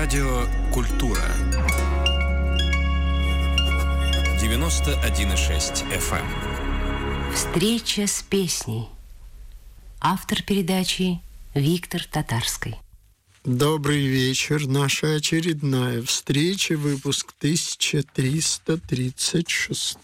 Радио «Культура». 91,6 FM. Встреча с песней. Автор передачи Виктор Татарский. Добрый вечер. Наша очередная встреча, выпуск 1336.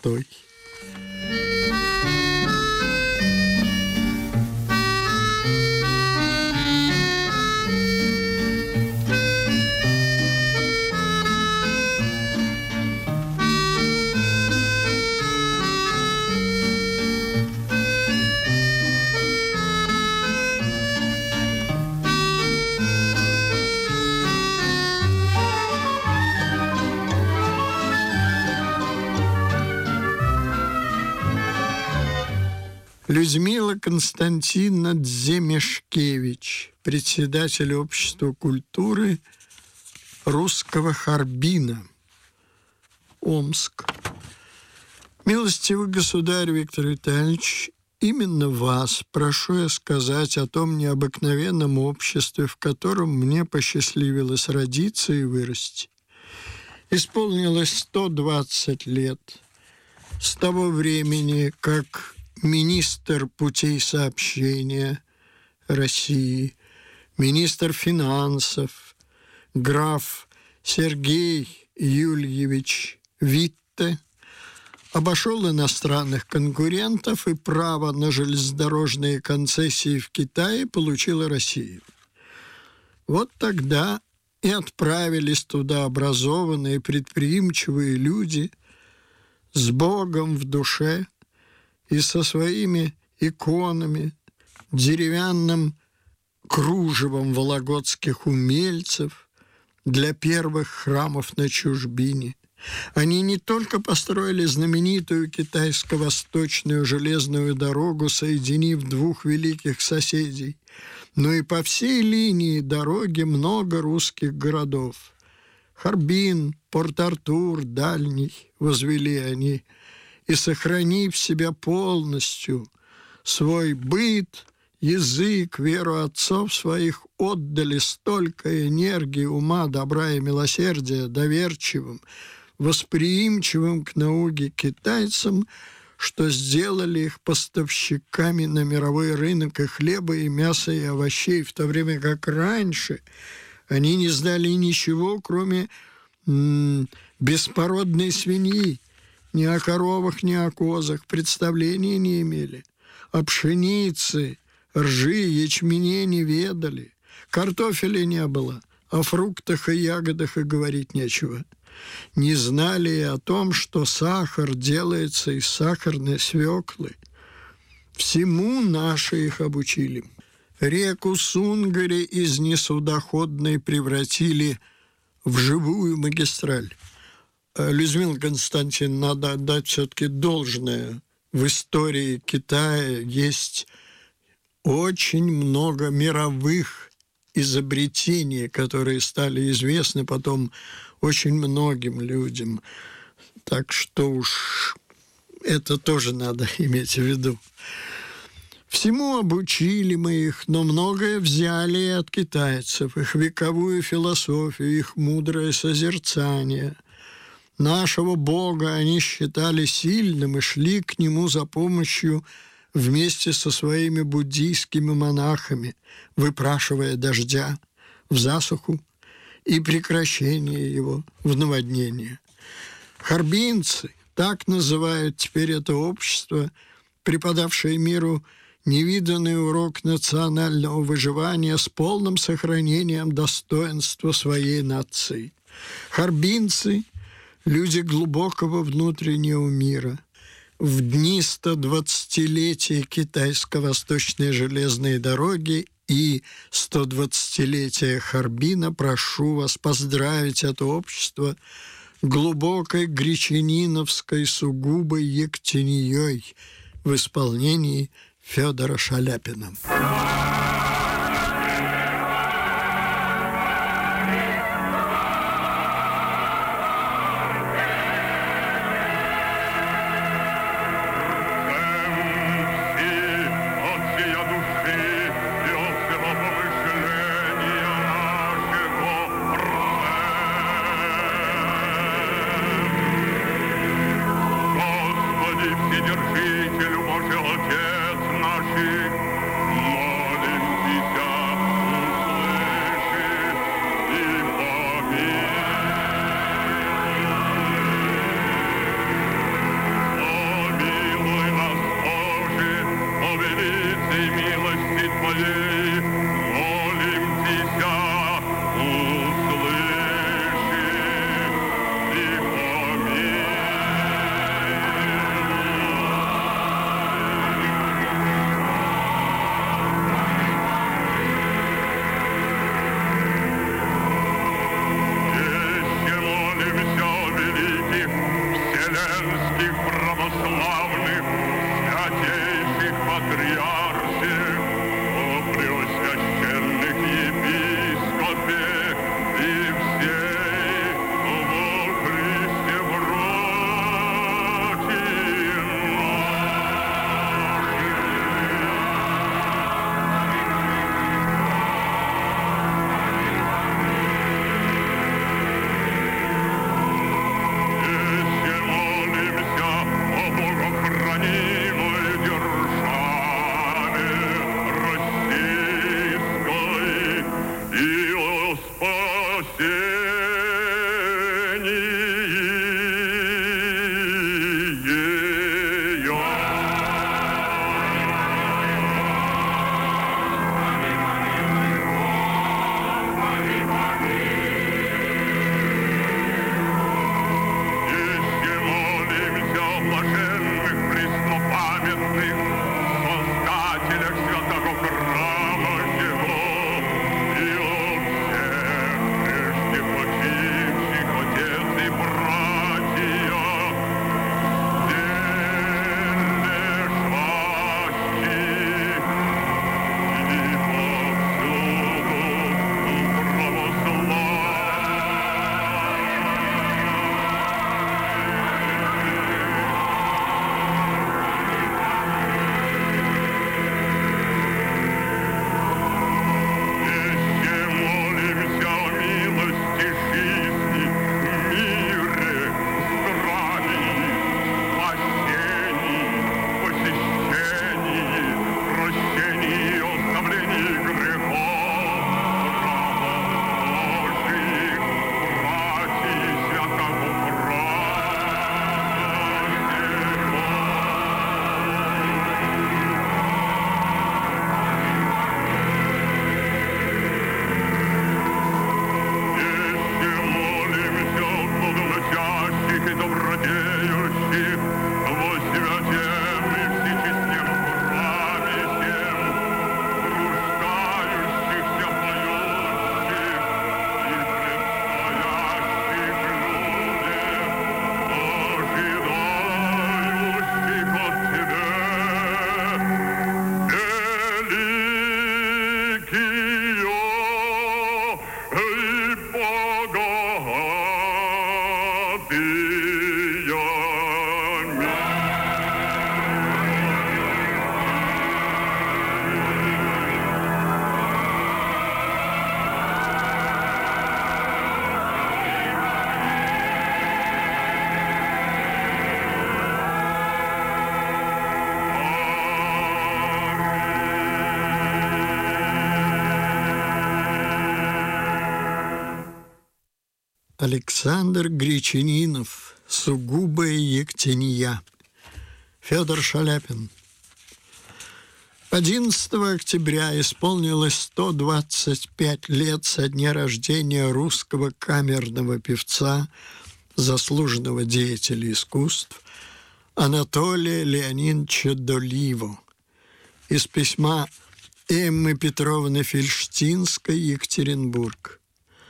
Людмила Константиновна Дземешкевич, председатель Общества культуры русского Харбина, Омск. Милостивый государь Виктор Витальевич, именно вас прошу я сказать о том необыкновенном обществе, в котором мне посчастливилось родиться и вырасти. Исполнилось 120 лет с того времени, как министр путей сообщения России, министр финансов, граф Сергей Юльевич Витте обошел иностранных конкурентов и право на железнодорожные концессии в Китае получила Россия. Вот тогда и отправились туда образованные, предприимчивые люди с Богом в душе и со своими иконами, деревянным кружевом вологодских умельцев для первых храмов на чужбине. Они не только построили знаменитую китайско-восточную железную дорогу, соединив двух великих соседей, но и по всей линии дороги много русских городов. Харбин, Порт-Артур, Дальний возвели они, и, сохранив себя полностью, свой быт, язык, веру отцов своих, отдали столько энергии, ума, добра и милосердия доверчивым, восприимчивым к науке китайцам, что сделали их поставщиками на мировой рынок и хлеба, и мяса, и овощей, в то время как раньше они не знали ничего, кроме беспородной свиньи. Ни о коровах, ни о козах представления не имели. О пшенице, ржи, ячмене не ведали. Картофеля не было. О фруктах и ягодах и говорить нечего. Не знали и о том, что сахар делается из сахарной свеклы. Всему наши их обучили. Реку Сунгари из несудоходной превратили в живую магистраль. Людмила Константиновна, надо отдать все-таки должное. В истории Китая есть очень много мировых изобретений, которые стали известны потом очень многим людям. Так что уж это тоже надо иметь в виду. Всему обучили мы их, но многое взяли и от китайцев, их вековую философию, их мудрое созерцание. Нашего Бога они считали сильным и шли к Нему за помощью вместе со своими буддийскими монахами, выпрашивая дождя в засуху и прекращение его в наводнение. Харбинцы, так называют теперь это общество, преподавшее миру невиданный урок национального выживания с полным сохранением достоинства своей нации. Харбинцы – люди глубокого внутреннего мира. В дни 120-летия китайско-восточной железной дороги и 120-летия Харбина прошу вас поздравить это общество глубокой гречаниновской сугубой ектенией в исполнении Федора Шаляпина. Души и от всего помышления нашего Александр Гречанинов «Сугубая Ектения». Федор Шаляпин. 11 октября исполнилось 125 лет со дня рождения русского камерного певца, заслуженного деятеля искусств Анатолия Леонидовича Доливо. Из письма Эммы Петровны Фельштинской, Екатеринбург.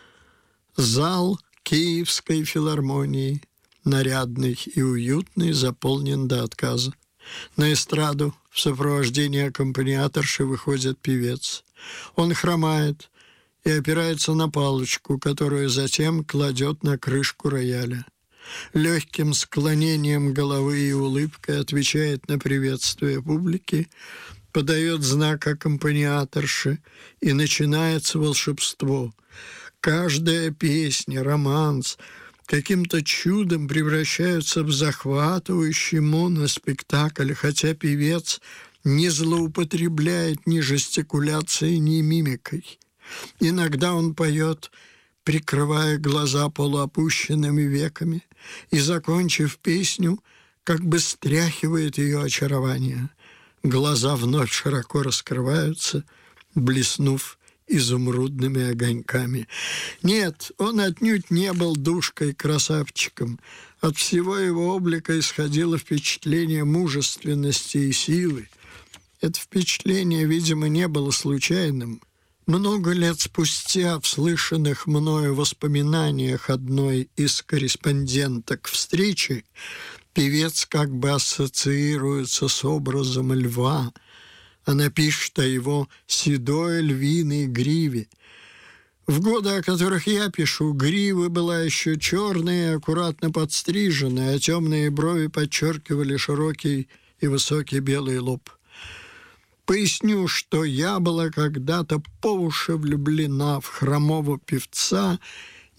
Зал Киевской филармонии, нарядный и уютный, заполнен до отказа. На эстраду в сопровождении аккомпаниаторши выходит певец. Он хромает и опирается на палочку, которую затем кладет на крышку рояля. Легким склонением головы и улыбкой отвечает на приветствие публики, подает знак аккомпаниаторши, и начинается волшебство. Каждая песня, романс каким-то чудом превращаются в захватывающий моноспектакль, хотя певец не злоупотребляет ни жестикуляцией, ни мимикой. Иногда он поет, прикрывая глаза полуопущенными веками, и, закончив песню, как бы стряхивает ее очарование. Глаза вновь широко раскрываются, блеснув изумрудными огоньками. Нет, он отнюдь не был душкой-красавчиком. От всего его облика исходило впечатление мужественности и силы. Это впечатление, видимо, не было случайным. Много лет спустя в слышанных мною воспоминаниях одной из корреспонденток встречи певец как бы ассоциируется с образом льва. Она пишет о его седой львиной гриве. В годы, о которых я пишу, грива была еще черная и аккуратно подстриженная, а темные брови подчеркивали широкий и высокий белый лоб. Поясню, что я была когда-то по уши влюблена в хромого певца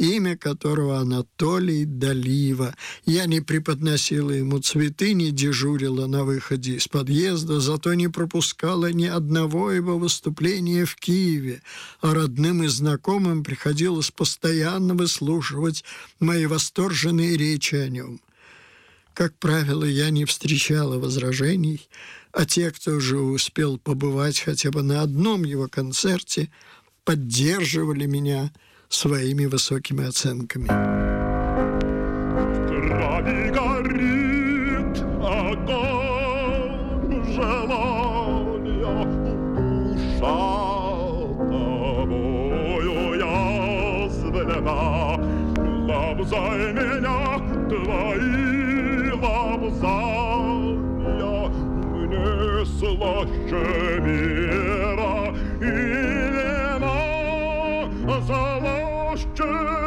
имя которого Анатолий Долива. Я не преподносила ему цветы, не дежурила на выходе из подъезда, зато не пропускала ни одного его выступления в Киеве, а родным и знакомым приходилось постоянно выслушивать мои восторженные речи о нем. Как правило, я не встречала возражений, а те, кто уже успел побывать хотя бы на одном его концерте, поддерживали меня своими высокими оценками. В крови горит огонь желания, душа тобою язвлена. Лобзай меня, твои лобзания, мне слаще мира и вина, слаще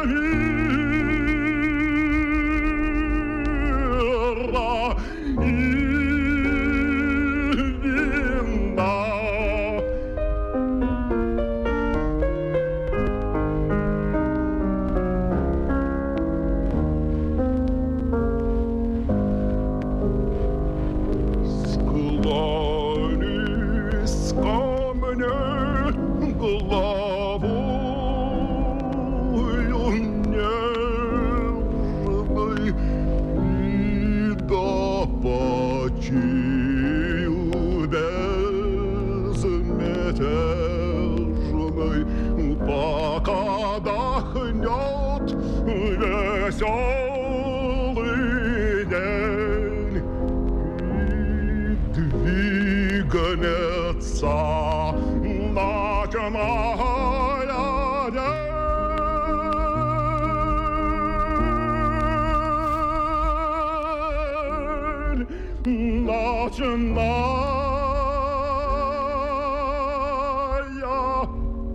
мира и вина. Склонись ко мне головою нежной и да почию безмятежной, пока дохнет веселый день и двигнется ночная день, ночная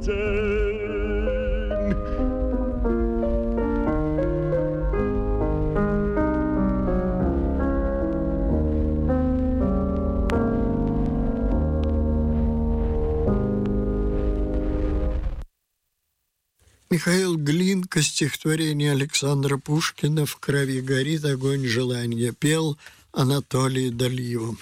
день. Михаил Глинка, стихотворение Александра Пушкина «В крови горит огонь желания», пел Анатолий Долива.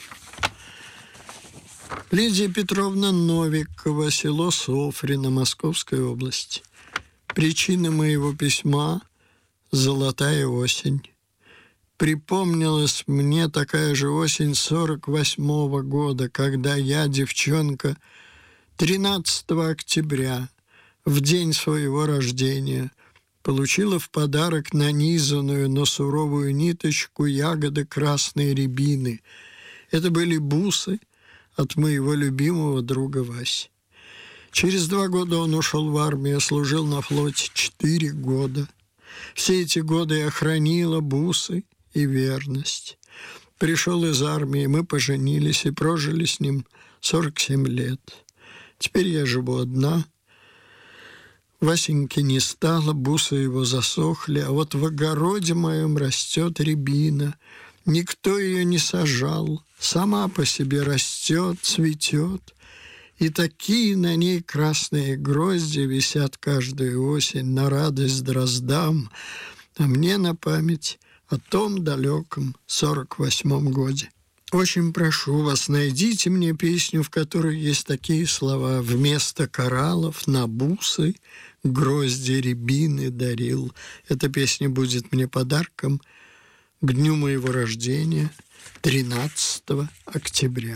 Лидия Петровна Новикова, село Софрино, Московская область. Причина моего письма – золотая осень. Припомнилась мне такая же осень 48-го года, когда я, девчонка, 13 октября, в день своего рождения, получила в подарок нанизанную на суровую ниточку ягоды красной рябины. Это были бусы от моего любимого друга Васи. Через 2 года он ушел в армию, служил на флоте 4 года. Все эти годы я хранила бусы и верность. Пришел из армии, мы поженились и прожили с ним 47 лет. Теперь я живу одна. Васеньки не стало, бусы его засохли, а вот в огороде моем растет рябина. Никто ее не сажал, сама по себе растет, цветет. И такие на ней красные грозди висят каждую осень на радость дроздам, а мне на память о том далеком 48-м годе. Очень прошу вас, найдите мне песню, в которой есть такие слова: «Вместо кораллов на бусы грозди рябины дарил». Эта песня будет мне подарком к дню моего рождения, 13 октября.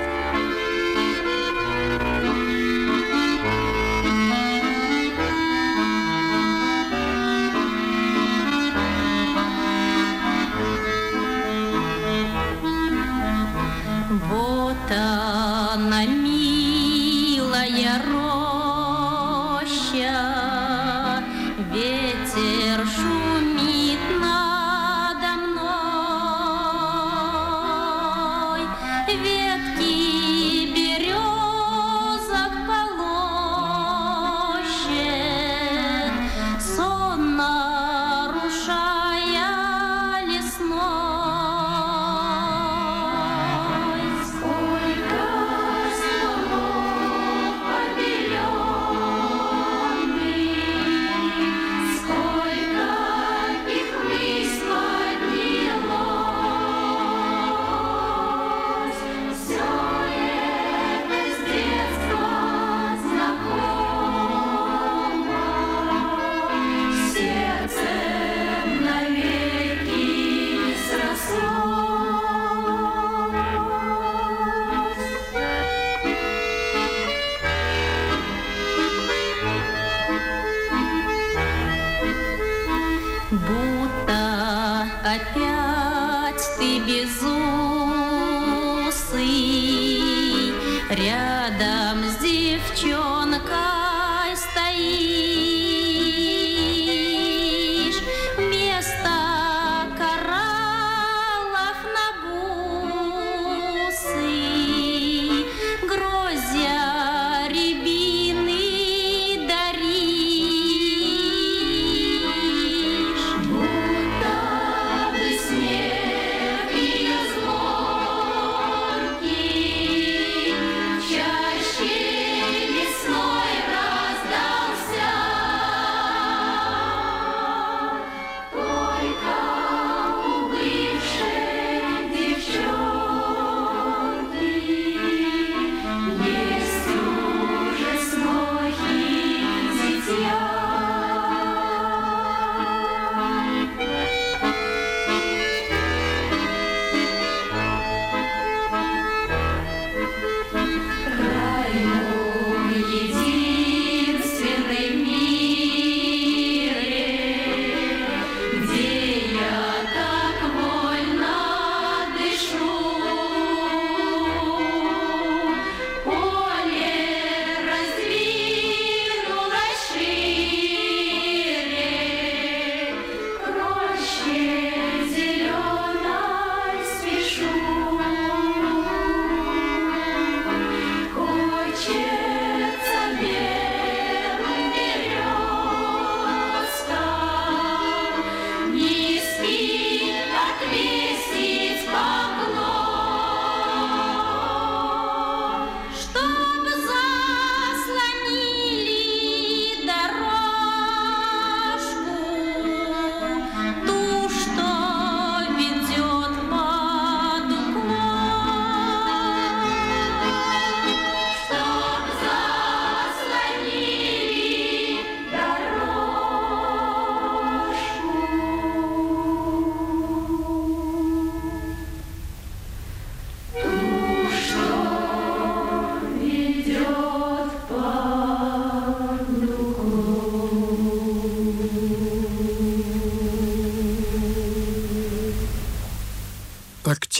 Вот она, милая роща, ветер шумит надо мной, ветки березок полощет, сон нарушая лесной. Сколько снов побеленных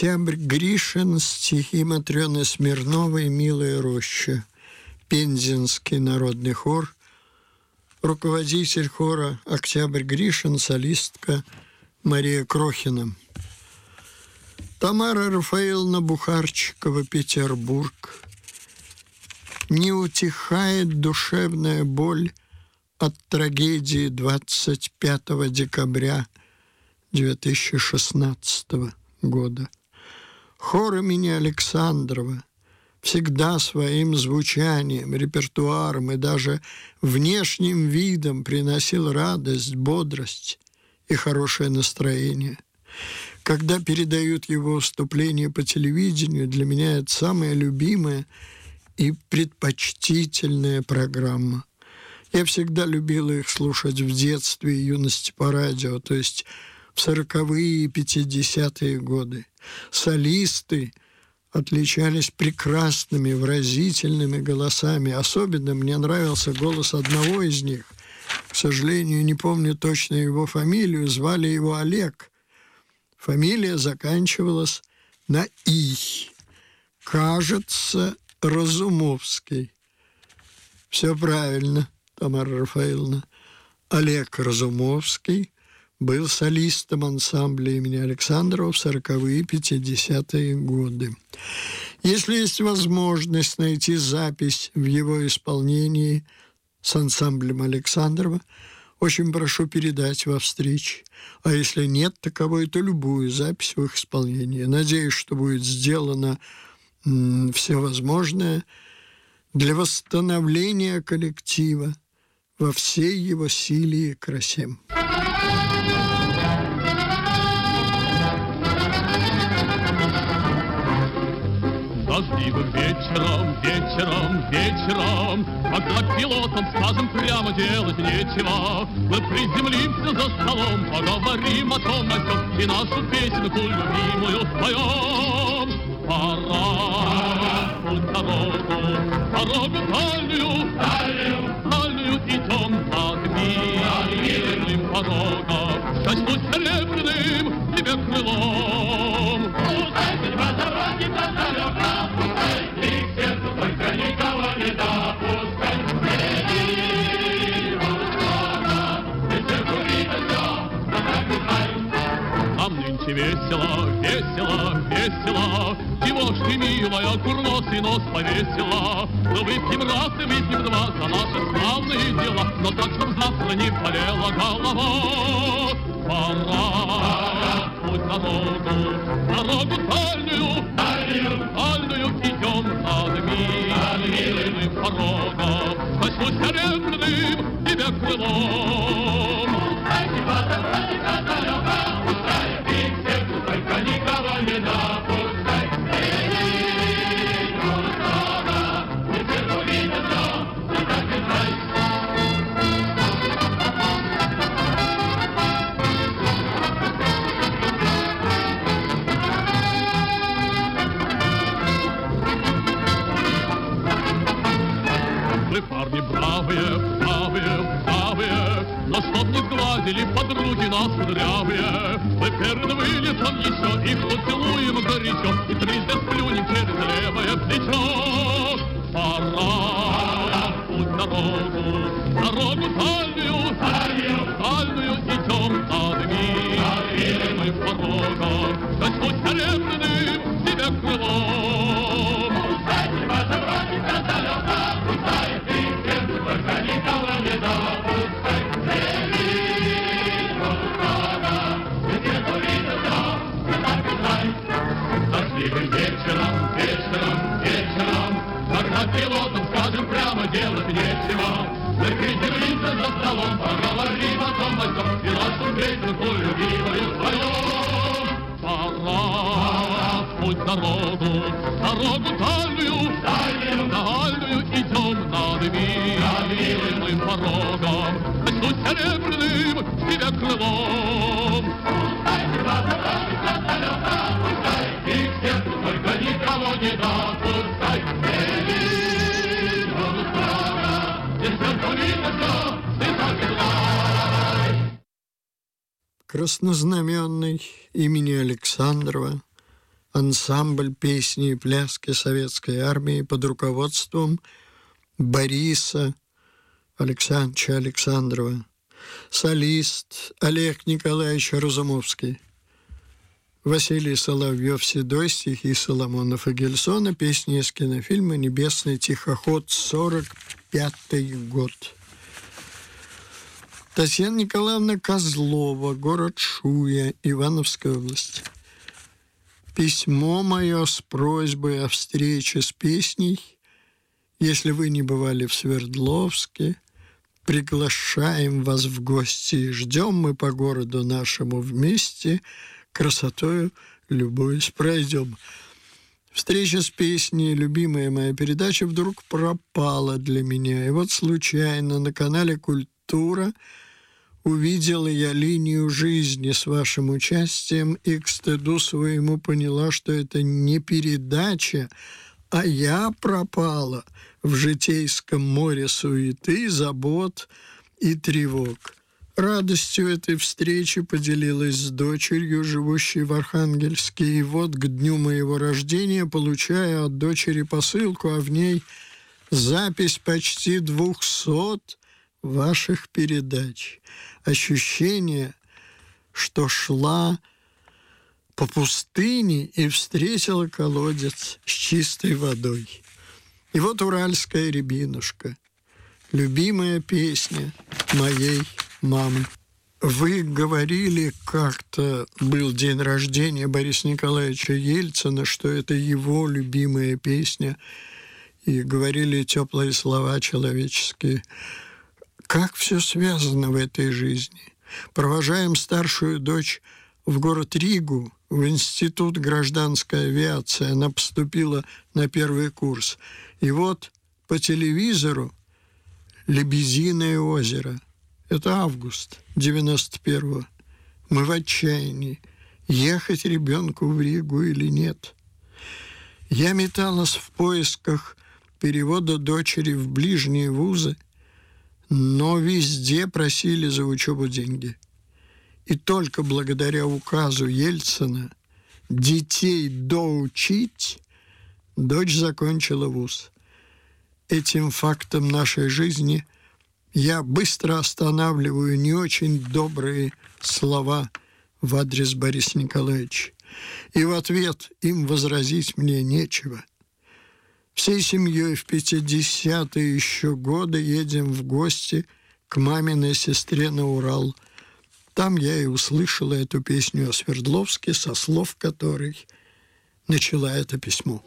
Октябрь Гришин, стихи Матрёны Смирновой «Милая роща», Пензенский народный хор, руководитель хора Октябрь Гришин, солистка Мария Крохина. Тамара Рафаэловна Бухарчикова, Петербург. Не утихает душевная боль от трагедии 25 декабря 2016 года. Хор имени Александрова всегда своим звучанием, репертуаром и даже внешним видом приносил радость, бодрость и хорошее настроение. Когда передают его выступления по телевидению, для меня это самая любимая и предпочтительная программа. Я всегда любила их слушать в детстве и юности по радио, то есть в 40-е и 50-е годы. Солисты отличались прекрасными, выразительными голосами. Особенно мне нравился голос одного из них. К сожалению, не помню точно его фамилию. Звали его Олег. Фамилия заканчивалась на «и». Кажется, Разумовский. Все правильно, Тамара Рафаэловна. Олег Разумовский был солистом ансамбля имени Александрова в 40-е и 50-е годы. Если есть возможность найти запись в его исполнении с ансамблем Александрова, очень прошу передать во встрече. А если нет таковой, то любую запись в их исполнении. Надеюсь, что будет сделано все возможное для восстановления коллектива во всей его силе и красе. Дождливым вечером, когда пилотам, скажем прямо, делать нечего, мы приземлимся за столом, поговорим о том, о сём, и нашу песенку любимую споем. Пора в путь дорогу дальнюю идем над мирным порогом, качну серебряным тебе крылом. Пускай судьба дороги далека, пускай ты к сердцу только никого не допускай. Нам нынче весело, чего ж ты, милая, курносый нос повесила? Но выпьем раз и выпьем два за наши славные дела, но так, чтоб завтра не болела голова. Пора в путь дорогу дальнюю идем над мирным порогом, качну серебряным тебе крылом. Пускай тебя добротика далека, пускай ты к сердцу только никого не допускай. Вы парни бравые, но чтоб не сглазили подруги нас кудрявые, мы перед вылетом еще их поцелуем горячо и трижды сплюнем через левое плечо. Пора в путь дорогу дальнюю идем над мирным порогом, качну серебряным тебе крылом. Пускай тебя добротика далека, пускай ты к сердцу только никого не допускай. Дождливым вечером, когда пилотам, скажем прямо, делать нечего, мы приземлимся за столом, поговорим о том, о сём, и нашу песенку любимую споем. Пора в путь дорогу дальнюю идем над мирным порогом, качну серебряным тебе крылом. Пускай тебя добротика далека, пускай ты к сердцу только никого не допускай. Краснознаменный имени Александрова ансамбль песни и пляски советской армии под руководством Бориса Александровича Александрова, солист Олег Николаевич Разумовский, Василий Соловьев, Седой, стихи Соломона Фагельсона, песни из кинофильма «Небесный тихоход», 45-й год. Татьяна Николаевна Козлова, город Шуя, Ивановская область. Письмо мое с просьбой о встрече с песней. Если вы не бывали в Свердловске, приглашаем вас в гости и ждем мы по городу нашему вместе, красотою любуясь пройдем. Встреча с песней, любимая моя передача, вдруг пропала для меня. И вот случайно на канале «Культура» увидела я линию жизни с вашим участием и к стыду своему поняла, что это не передача, а я пропала в житейском море суеты, забот и тревог. Радостью этой встречи поделилась с дочерью, живущей в Архангельске, и вот к дню моего рождения получаю от дочери посылку, а в ней запись почти 200 ваших передач. Ощущение, что шла по пустыне и встретила колодец с чистой водой. И вот «Уральская рябинушка», любимая песня моей мамы. Вы говорили, как-то был день рождения Бориса Николаевича Ельцина, что это его любимая песня, и говорили теплые слова человеческие. Как все связано в этой жизни? Провожаем старшую дочь в город Ригу, в Институт гражданской авиации. Она поступила на первый курс. И вот по телевизору «Лебединое озеро». Это август 91-го. Мы в отчаянии. Ехать ребенку в Ригу или нет? Я металась в поисках перевода дочери в ближние вузы, но везде просили за учебу деньги. И только благодаря указу Ельцина детей доучить дочь закончила вуз. Этим фактом нашей жизни я быстро останавливаю не очень добрые слова в адрес Бориса Николаевича. И в ответ им возразить мне нечего. Всей семьей в 50-е еще годы едем в гости к маминой сестре на Урал. Там я и услышала эту песню о Свердловске, со слов которой начала это письмо.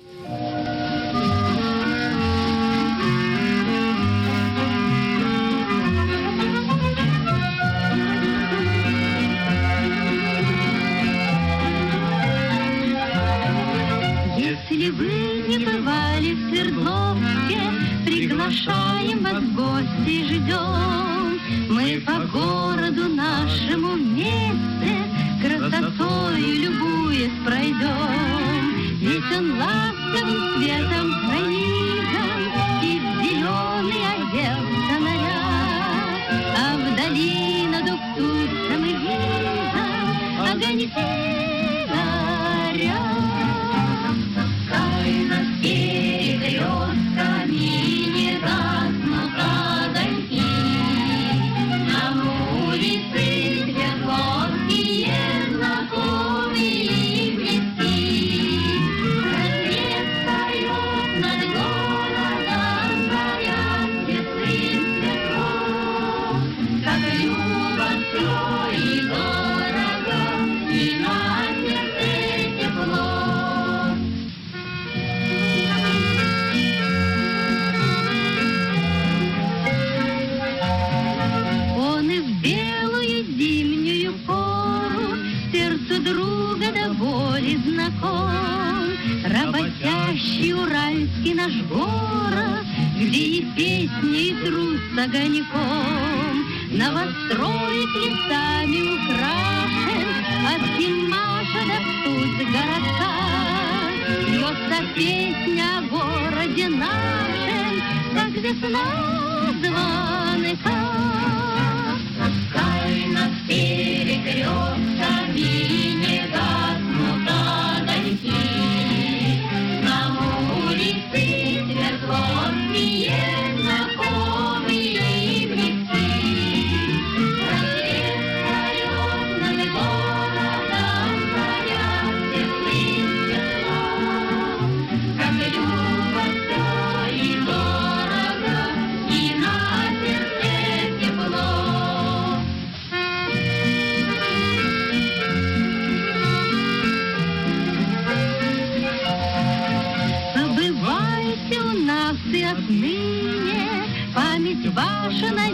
Если вы не бывали в Свердловске, приглашаем вас в гости и ждем. Мы по городу нашему вместе, красотой любуясь пройдем. Ведь он ласковым цветом пронизан, и в зеленый оделся наряд. А вдали над Уктусом и видом огоньки горят. Пускай нас перекрестками не гаснут огоньки, нам улицы Свердловские знакомые и близки. Рассвет встает над городом, горят светлым светлом, как любо все и дорого, и на сердце тепло. Он и в белую зимнюю пору сердцу друга до боли знаком. Работящий уральский наш город, где и песни, и труд с огоньком. Новостроек лесами украшен, от Димаша до Птуц городка. Льется песня о городе нашем, как весна звонка. Пускай над перекрестками не гаснут огоньки,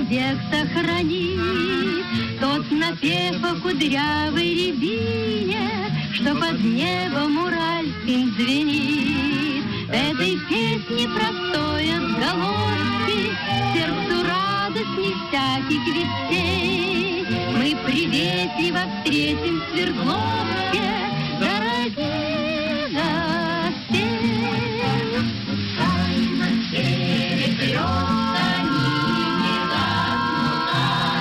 век сохранит тот напев о кудрявой рябине, что под небом уральским звенит. В этой песне простой отголоски сердцу радостней всяких вестей. Мы приветливо встретим в Свердловске дорогих гостей. Пускай на севере грёза не гаснут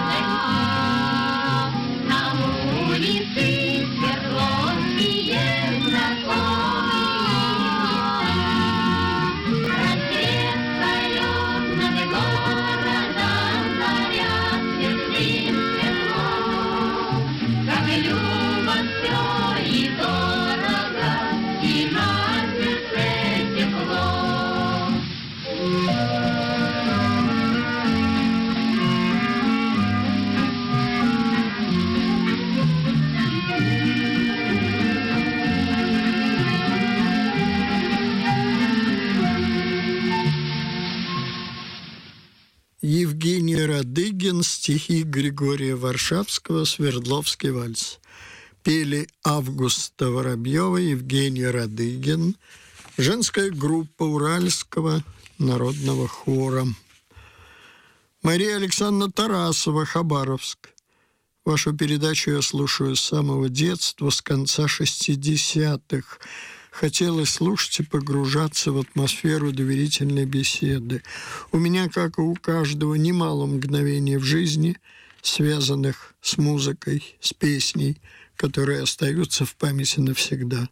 огоньки, на улице Свердловские знакомые. Рассвет полет над городом, заряд светлым светлом. Как любо все и дорого, и на сердце тепло. Евгений Радыгин, стихи Григория Варшавского, «Свердловский вальс». Пели Августа Воробьева, Евгений Радыгин, женская группа Уральского народного хора. Мария Александровна Тарасова, Хабаровск. Вашу передачу я слушаю с самого детства, с конца 60-х. Хотелось слушать и погружаться в атмосферу доверительной беседы. У меня, как и у каждого, немало мгновений в жизни, связанных с музыкой, с песней, которые остаются в памяти навсегда.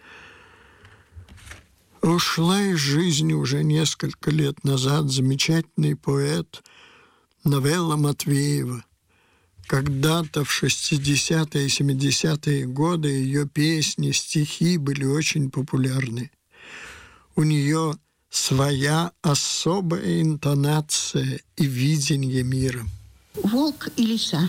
Ушла из жизни уже несколько лет назад замечательный поэт Новелла Матвеева. Когда-то в 60-е и 70-е годы ее песни, стихи были очень популярны. У нее своя особая интонация и видение мира. Волк и лиса.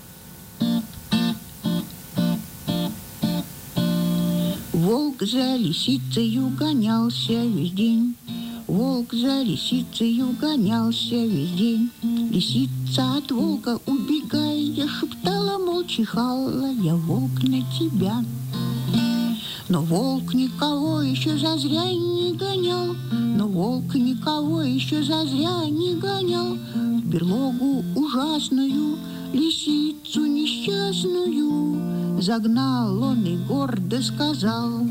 Волк за лисицею гонялся весь день. Волк за лисицею гонялся весь день. Лисица от волка убегая шептала, мол, чихала: я волк на тебя. Но волк никого еще зазря не гонял. Но волк никого еще зазря не гонял. В берлогу ужасную лисицу несчастную загнал он и гордо сказал: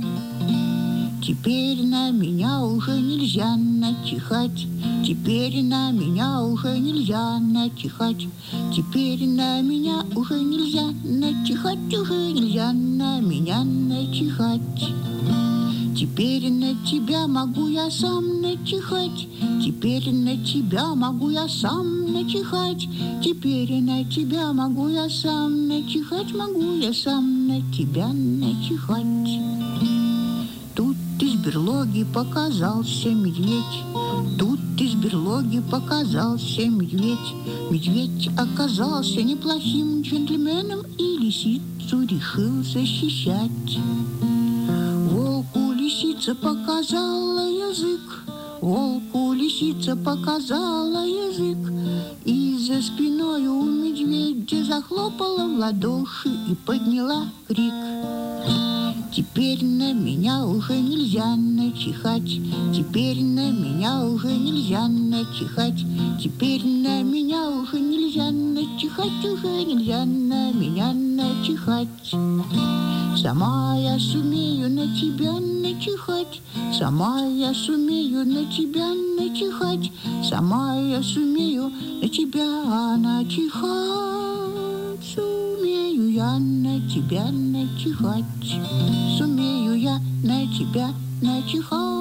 теперь на меня уже нельзя начихать. Теперь на меня уже нельзя начихать. Теперь на меня уже нельзя начихать. Уже нельзя на меня начихать. Теперь на тебя могу я сам начихать. Теперь на тебя могу я сам начихать. Теперь на тебя могу я сам начихать. Могу я сам на тебя начихать. Тут из берлоги показался медведь. Тут из берлоги показался медведь. Медведь оказался неплохим джентльменом и лисицу решил защищать. Волку лисица показала язык. Волку лисица показала язык. И за спиной у медведя захлопала в ладоши и подняла крик: теперь на меня уже нельзя начихать. Теперь на меня уже нельзя начихать. Теперь на меня уже нельзя начихать. Уже нельзя на меня начихать. Сама я сумею на тебя начихать. Сама я сумею на тебя начихать. Сама я сумею на тебя начихать. Сумею я на тебя начихать. Сумею я на тебя начихать.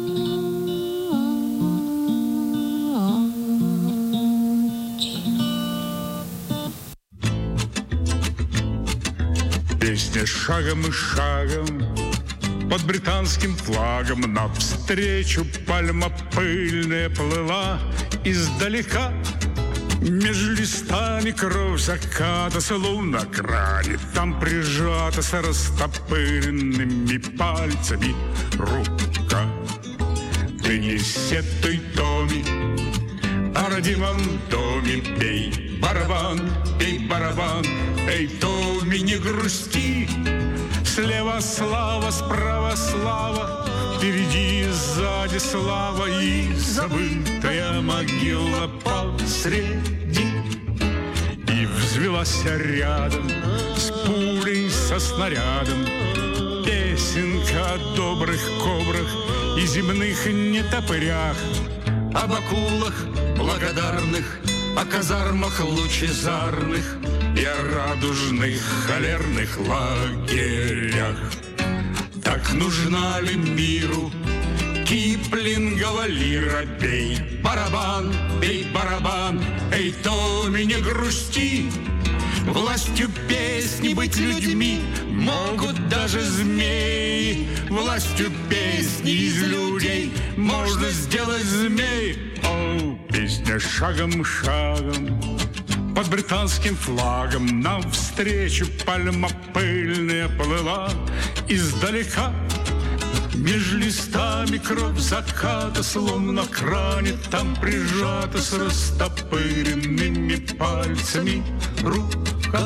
Песня шагом и шагом под британским флагом навстречу пальма пыльная плыла издалека. Между листами кровь заката, словно на кране. Там прижата с растопыренными пальцами рука. Принеси той Томи родимом доме. Бей барабан, эй, Томи, не грусти. Слева слава, справа слава, впереди, сзади слава и забытая могила посреди. И взвелась рядом с пулей, со снарядом песенка о добрых кобрах и земных нетопырях, об акулах благодарных, о казармах лучезарных и о радужных холерных лагерях. Так нужна ли миру Киплингова лира? Бей барабан, эй, Томи, не грусти. Властью песни быть людьми могут даже змеи. Властью песни из людей можно сделать змей. О, песня шагом, шагом под британским флагом навстречу пальма пыльная плыла издалека. Меж листами кровь заката, словно в кране, там прижата с растопыренными пальцами рука.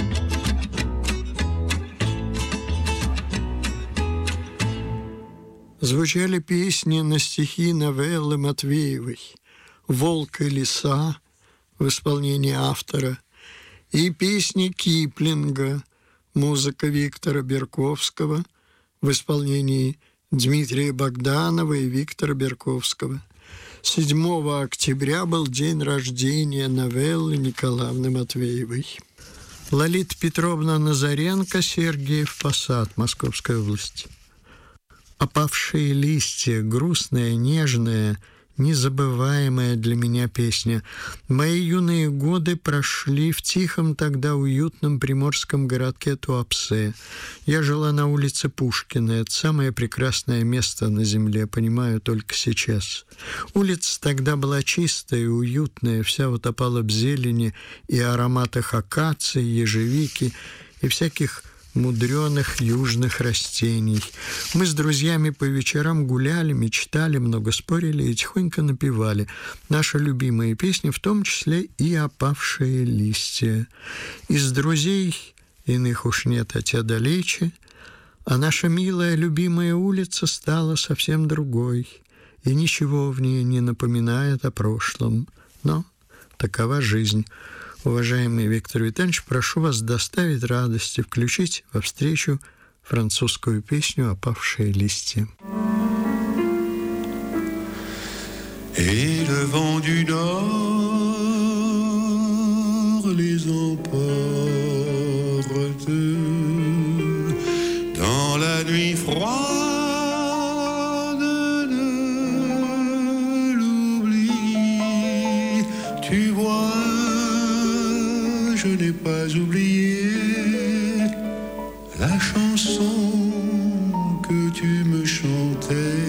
Звучали песни на стихи новеллы Матвеевой «Волк и лиса» в исполнении автора и песни Киплинга, музыка Виктора Берковского в исполнении Дмитрия Богданова и Виктора Берковского. 7 октября был день рождения новеллы Николаевны Матвеевой. Лолита Петровна Назаренко, Сергиев Посад, Московская область. «Опавшие листья», грустная, нежная, незабываемая для меня песня. Мои юные годы прошли в тихом тогда уютном приморском городке Туапсе. Я жила на улице Пушкина. Это самое прекрасное место на земле, понимаю только сейчас. Улица тогда была чистая и уютная, вся утопала в зелени и ароматах акации, ежевики и всяких мудреных южных растений. Мы с друзьями по вечерам гуляли, мечтали, много спорили и тихонько напевали наши любимые песни, в том числе и «Опавшие листья». Из друзей иных уж нет, а те далече, а наша милая любимая улица стала совсем другой, и ничего в ней не напоминает о прошлом. Но такова жизнь. Уважаемый Виктор Витальевич, прошу вас доставить радости, включить во встречу французскую песню «Опавшие листья». Et le vent du nord les emporte dans la nuit froide de l'oubli. Tu vois, je n'ai pas oublié la chanson que tu me chantais.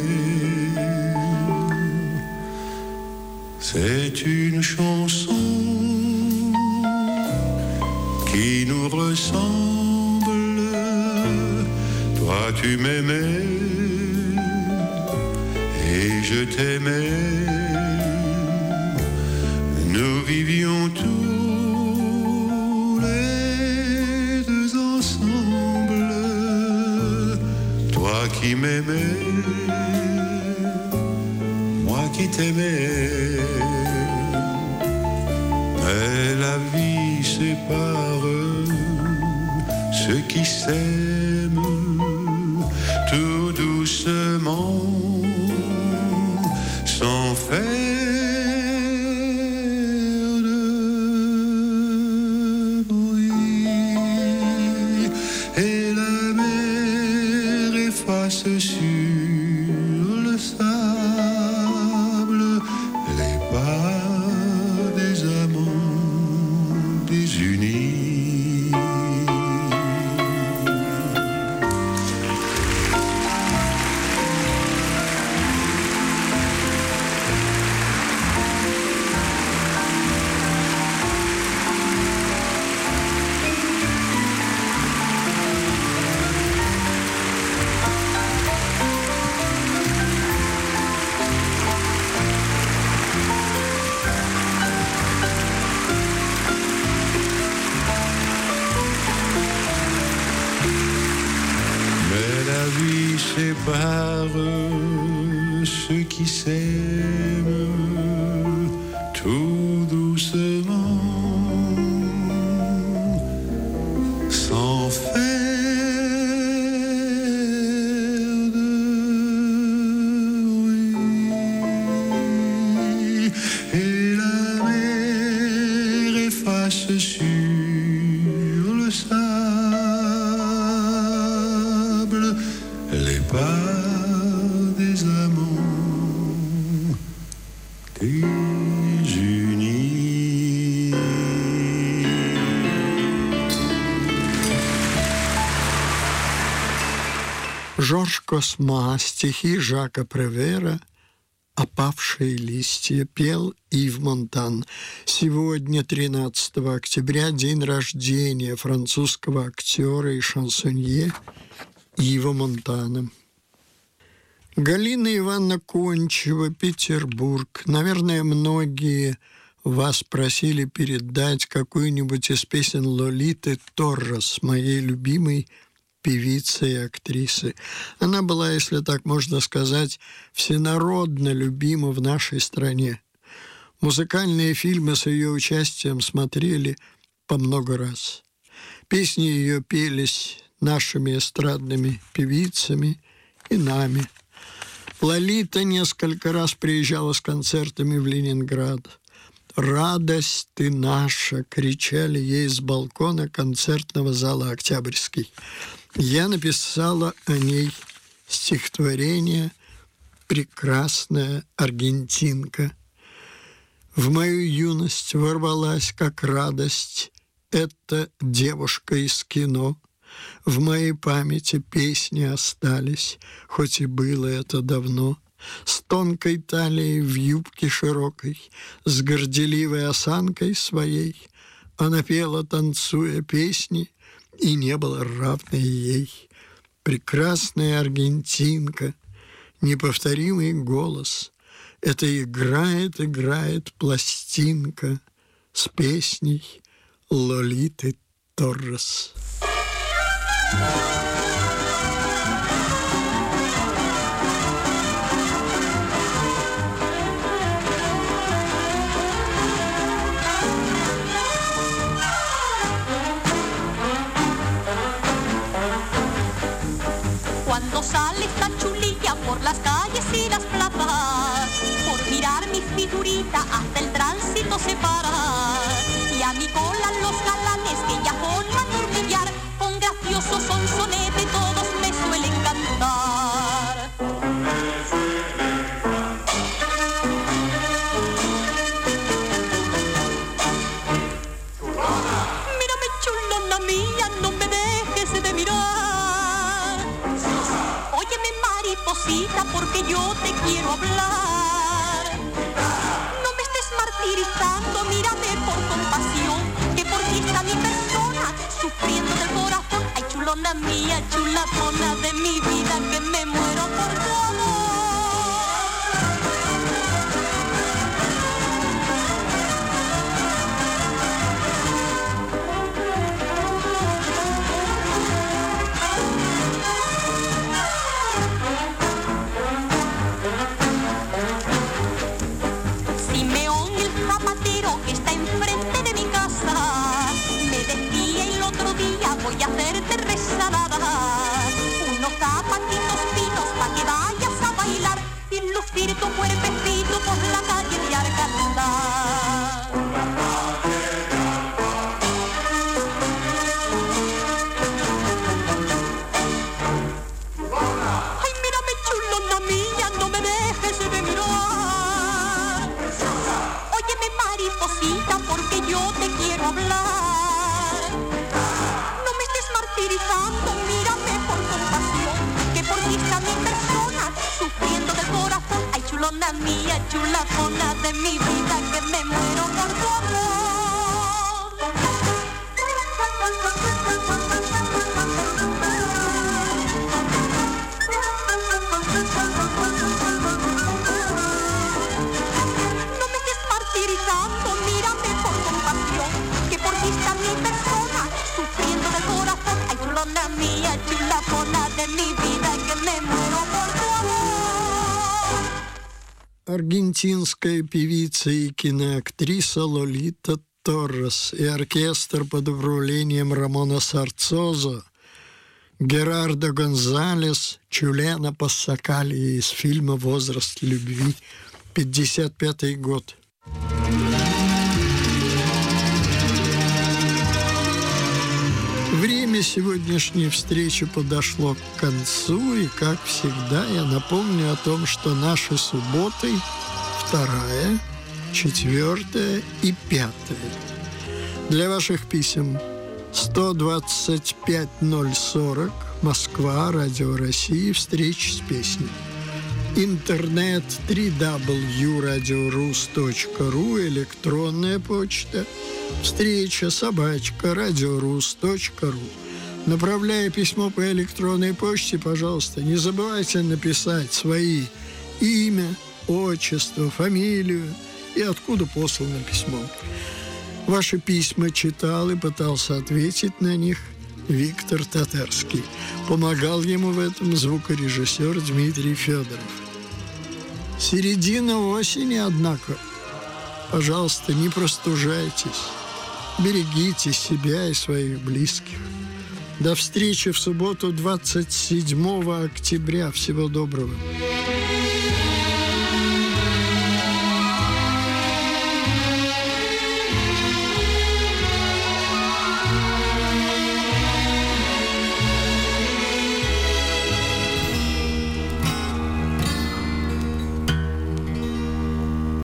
C'est une chanson qui nous ressemble. Toi tu m'aimais et je t'aimais. Nous vivions tous les deux ensemble. Toi qui m'aimais, moi qui t'aimais. Mais la vie sépare ceux qui s'aiment tout doucement, sans faire de bruit. Et la mer efface sur le sable les pas des amants désunis. par ceux qui s'aiment tout doucement, sans faire de bruit, et la mer efface sur le sable les pas des amants désunis. Жорж Косма, стихи Жака Превера, «Опавшие листья», пел Ив Монтан. Сегодня, 13 октября, день рождения французского актера и шансонье Ива Монтана. Галина Ивановна Кончева, Петербург. Наверное, многие вас просили передать какую-нибудь из песен Лолиты Торрес, моей любимой певицы и актрисы. Она была, если так можно сказать, всенародно любима в нашей стране. Музыкальные фильмы с ее участием смотрели по много раз. Песни ее пелись нашими эстрадными певицами и нами. Лолита несколько раз приезжала с концертами в Ленинград. «Радость ты наша!» — кричали ей с балкона концертного зала «Октябрьский». Я написала о ней стихотворение «Прекрасная аргентинка». В мою юность ворвалась, как радость, эта девушка из кино. В моей памяти песни остались, хоть и было это давно. С тонкой талией в юбке широкой, с горделивой осанкой своей, она пела, танцуя песни, и не было равной ей. Прекрасная аргентинка, неповторимый голос, это играет, играет пластинка с песней Лолиты Торрес. Cuando sale esta chulilla por las calles y las plazas, por mirar mi figurita hasta el tránsito se para. Y a mi cola los galanes que ya forman orgullar, con gracioso sonsonete todos me suelen cantar. Mírame chulona mía, no me dejes de mirar. Óyeme mariposita, porque yo te quiero hablar. No me estés martirizando, mírame por compasión, que por ti está mi persona sufriendo del corazón. Ay chulona mía, chulatona de mi vida, que me muero por tu amor. Simeón el zapatero que está enfrente de mi casa me decía el otro día voy a hacerte rezarada unos zapatitos finos pa' que vayas a bailar y lucir tu cuerpecito por la calle de Alcalá. Ay, mírame chulona mía, no me dejes de mirar. Óyeme mariposita, porque yo te quiero hablar. No me estés martirizando, mírame por compasión, que por ti está mi persona sufriendo del corazón. Ay chulona mía, chulatona de mi vida, que me muero por tu amor. No me estés martirizando, mírame por compasión, que por ti está mi persona sufriendo del corazón. Ay chulona mía, chulatona de mi vida, que me muero por аргентинская певица и киноактриса Лолита Торрес и оркестр под управлением Рамона Сарцозо, Герардо Гонзалес, Чулена Пассакали из фильма «Возраст любви», 1955 год. Время сегодняшней встречи подошло к концу, и, как всегда, я напомню о том, что наши субботы 2, 4 и 5. Для ваших писем 125-040, Москва, Радио России, встречи с песней. Интернет www.radiorus.ru, электронная почта встреча@radiorus.ru. Направляя письмо по электронной почте, пожалуйста, не забывайте написать свои имя, отчество, фамилию и откуда послано письмо. Ваши письма читал и пытался ответить на них Виктор Татарский. Помогал ему в этом звукорежиссер Дмитрий Федоров. Середина осени, однако. Пожалуйста, не простужайтесь. Берегите себя и своих близких. До встречи в субботу 27 октября. Всего доброго.